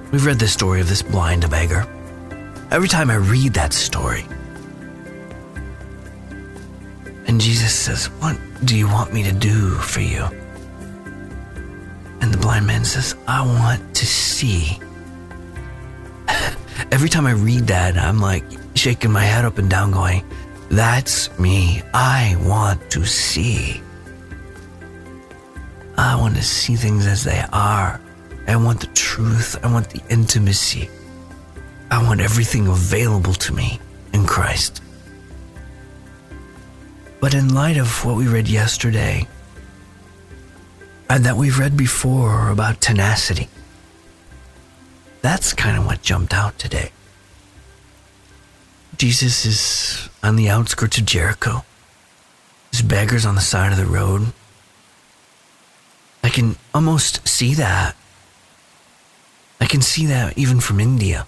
We've read the story of this blind beggar. Every time I read that story, and Jesus says, "What do you want me to do for you?" And the blind man says, "I want to see." Every time I read that, I'm like shaking my head up and down going, that's me. I want to see. I want to see things as they are. I want the truth. I want the intimacy. I want everything available to me in Christ. But in light of what we read yesterday, and that we've read before about tenacity, that's kind of what jumped out today. Jesus is on the outskirts of Jericho. There's beggars on the side of the road. I can almost see that. I can see that even from India.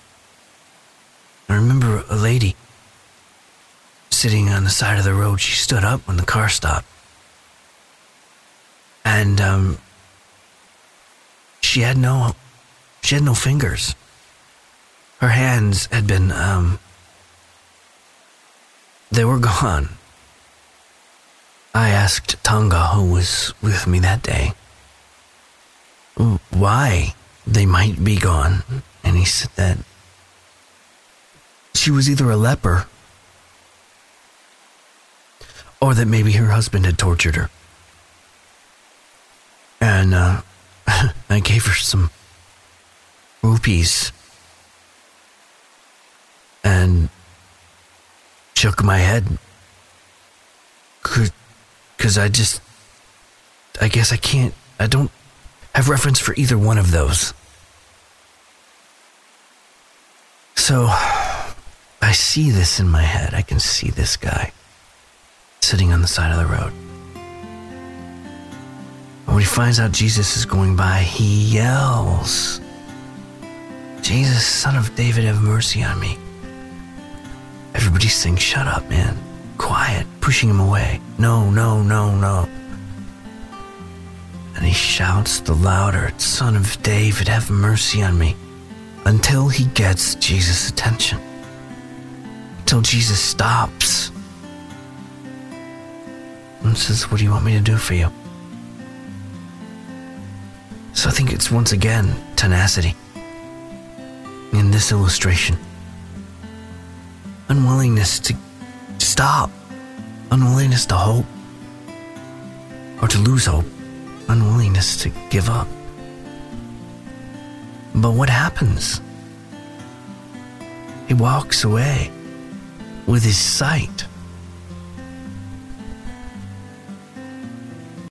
I remember a lady sitting on the side of the road. She stood up when the car stopped. And she had no fingers. Her hands had been, they were gone. I asked Tonga, who was with me that day, why they might be gone. And he said that she was either a leper or that maybe her husband had tortured her. And I gave her some rupees and shook my head because I guess I don't have reference for either one of those. So I see this in my head. I can see this guy sitting on the side of the road. When he finds out Jesus is going by, he yells, "Jesus, Son of David, have mercy on me." Everybody sings, "Shut up, man. Quiet," pushing him away. "No, no, no, no." And he shouts the louder, "Son of David, have mercy on me," until he gets Jesus' attention. Until Jesus stops and says, "What do you want me to do for you?" So I think it's once again tenacity in this illustration. Unwillingness to stop. Unwillingness to hope. Or to lose hope. Unwillingness to give up. But what happens? He walks away with his sight.